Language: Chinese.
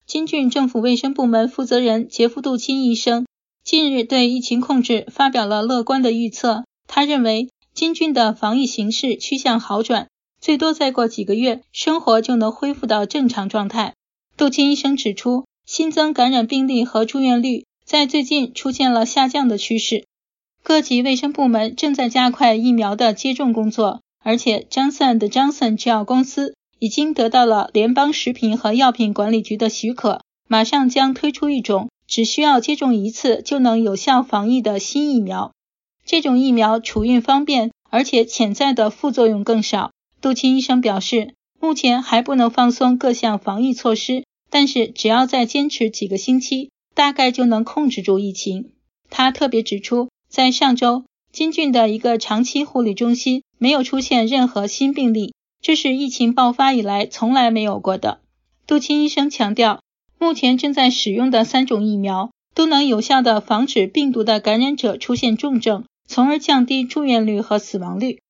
金郡政府卫生部门负责人杰夫·杜钦医生近日对疫情控制发表了乐观的预测。他认为金郡的防疫形势趋向好转，最多再过几个月，生活就能恢复到正常状态。杜钦医生指出，新增感染病例和住院率在最近出现了下降的趋势。各级卫生部门正在加快疫苗的接种工作，而且 Johnson & Johnson 制药公司已经得到了联邦食品和药品管理局的许可，马上将推出一种只需要接种一次就能有效防疫的新疫苗。这种疫苗储运方便，而且潜在的副作用更少。杜钦医生表示，目前还不能放松各项防疫措施，但是只要再坚持几个星期，大概就能控制住疫情。他特别指出，在上周，金郡的一个长期护理中心没有出现任何新病例，这是疫情爆发以来从来没有过的。杜钦医生强调，目前正在使用的3种疫苗都能有效地防止病毒的感染者出现重症，从而降低住院率和死亡率。